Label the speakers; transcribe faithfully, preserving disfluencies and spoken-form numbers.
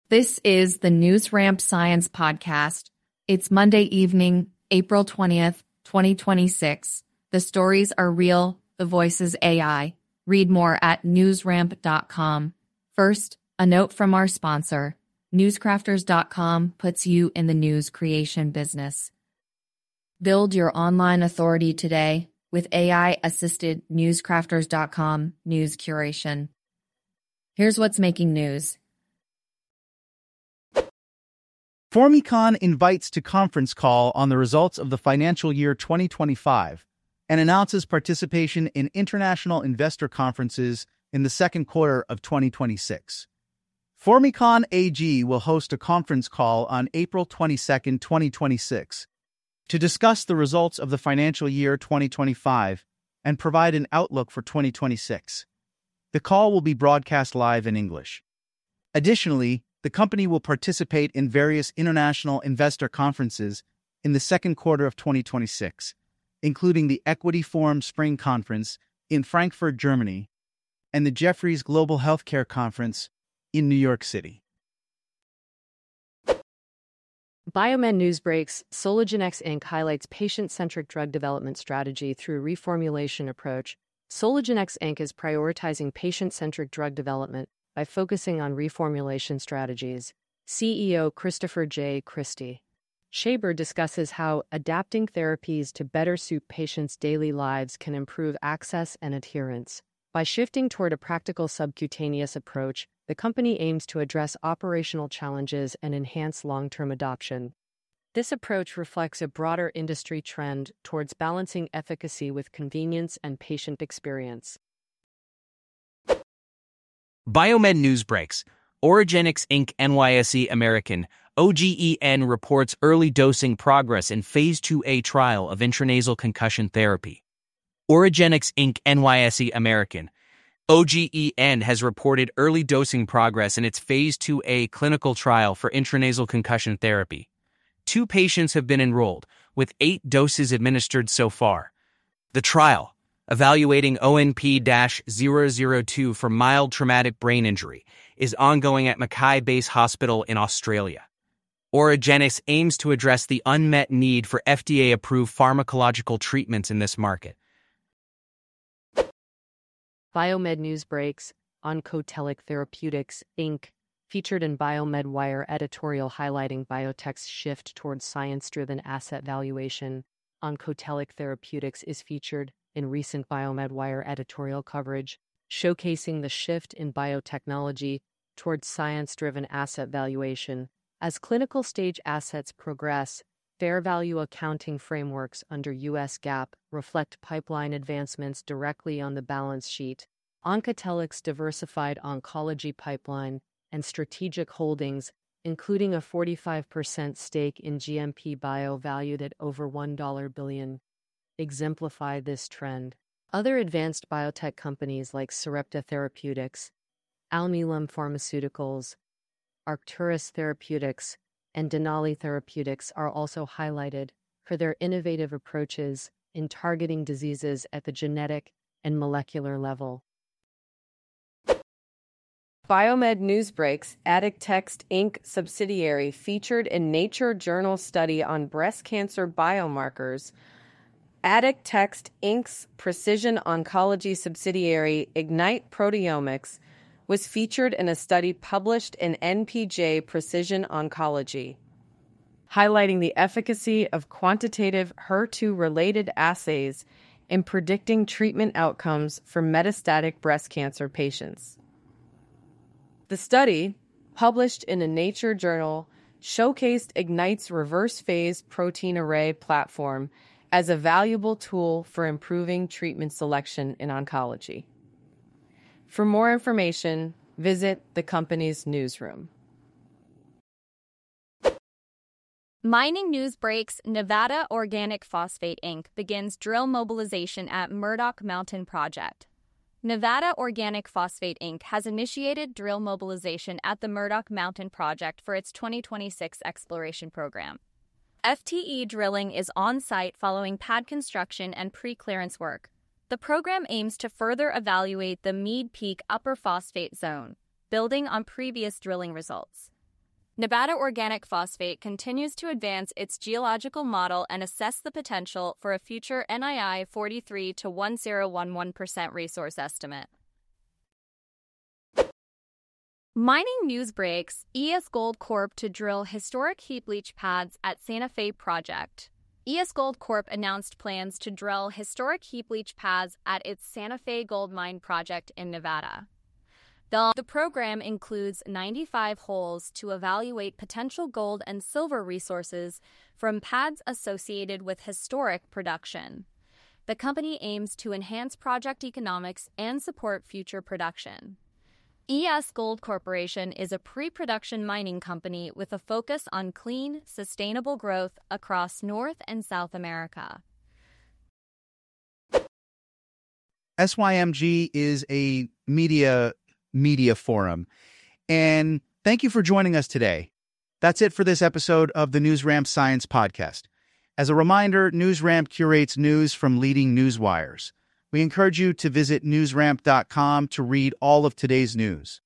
Speaker 1: This is the NewsRamp Science Podcast. It's Monday evening, April twentieth, twenty twenty-six. The stories are real, the voices A I. Read more at newsramp dot com. First, a note from our sponsor. newscrafters dot com puts you in the news creation business. Build your online authority today with A I-assisted newscrafters dot com news curation. Here's what's making news.
Speaker 2: Formycon invites to conference call on the results of the financial year twenty twenty-five and announces participation in international investor conferences in the second quarter of twenty twenty-six. Formycon A G will host a conference call on April twenty-second, twenty twenty-six, to discuss the results of the financial year twenty twenty-five and provide an outlook for twenty twenty-six. The call will be broadcast live in English. Additionally, the company will participate in various international investor conferences in the second quarter of twenty twenty-six, including the Equity Forum Spring Conference in Frankfurt, Germany, and the Jefferies Global Healthcare Conference in New York City.
Speaker 3: Biomed Newsbreaks, Sologenex Incorporated highlights patient-centric drug development strategy through reformulation approach. Sologenex Incorporated is prioritizing patient-centric drug development by focusing on reformulation strategies. C E O Christopher J. Christie Shaber discusses how adapting therapies to better suit patients' daily lives can improve access and adherence. By shifting toward a practical subcutaneous approach, the company aims to address operational challenges and enhance long-term adoption. This approach reflects a broader industry trend towards balancing efficacy with convenience and patient experience.
Speaker 4: Biomed Newsbreaks, Origenics Incorporated N Y S E American, O G E N reports early dosing progress in Phase two A trial of intranasal concussion therapy. Origenics Incorporated N Y S E American, O G E N has reported early dosing progress in its Phase two A clinical trial for intranasal concussion therapy. Two patients have been enrolled, with eight doses administered so far. The trial, evaluating O N P zero zero two for mild traumatic brain injury, is ongoing at Mackay Base Hospital in Australia. Origenics aims to address the unmet need for F D A-approved pharmacological treatments in this market.
Speaker 3: Biomed Newsbreaks, Oncotelic Therapeutics, Incorporated, featured in Biomed Wire editorial highlighting biotech's shift towards science-driven asset valuation. Oncotelic Therapeutics is featured in recent Biomed Wire editorial coverage, showcasing the shift in biotechnology towards science-driven asset valuation. As clinical-stage assets progress, fair value accounting frameworks under U S GAAP reflect pipeline advancements directly on the balance sheet. Oncotelic's diversified oncology pipeline and strategic holdings, including a forty-five percent stake in G M P Bio valued at over one billion dollars, exemplify this trend. Other advanced biotech companies like Sarepta Therapeutics, Alnylam Pharmaceuticals, Arcturus Therapeutics, and Denali Therapeutics are also highlighted for their innovative approaches in targeting diseases at the genetic and molecular level. Biomed Newsbreaks, Addictext Incorporated subsidiary featured in Nature Journal study on breast cancer biomarkers. Addictext Incorporated's precision oncology subsidiary, Ignite Proteomics, was featured in a study published in N P J Precision Oncology, highlighting the efficacy of quantitative H E R two-related assays in predicting treatment outcomes for metastatic breast cancer patients. The study, published in a Nature journal, showcased Ignite's reverse phase protein array platform as a valuable tool for improving treatment selection in oncology. For more information, visit the company's newsroom.
Speaker 5: Mining news breaks. Nevada Organic Phosphate Incorporated begins drill mobilization at Murdoch Mountain Project. Nevada Organic Phosphate Incorporated has initiated drill mobilization at the Murdoch Mountain Project for its twenty twenty-six exploration program. F T E drilling is on-site following pad construction and pre-clearance work. The program aims to further evaluate the Mead Peak Upper Phosphate Zone, building on previous drilling results. Nevada Organic Phosphate continues to advance its geological model and assess the potential for a future N I I forty-three to ten eleven percent resource estimate. Mining news breaks: E S Gold Corp to drill historic heap leach pads at Santa Fe project. E S Gold Corp announced plans to drill historic heap leach pads at its Santa Fe gold mine project in Nevada. The, the program includes ninety-five holes to evaluate potential gold and silver resources from pads associated with historic production. The company aims to enhance project economics and support future production. E S Gold Corporation is a pre-production mining company with a focus on clean, sustainable growth across North and South America.
Speaker 2: S Y M G is a media media forum, and thank you for joining us today. That's it for this episode of the NewsRamp Science Podcast. As a reminder, NewsRamp curates news from leading news wires. We encourage you to visit newsramp dot com to read all of today's news.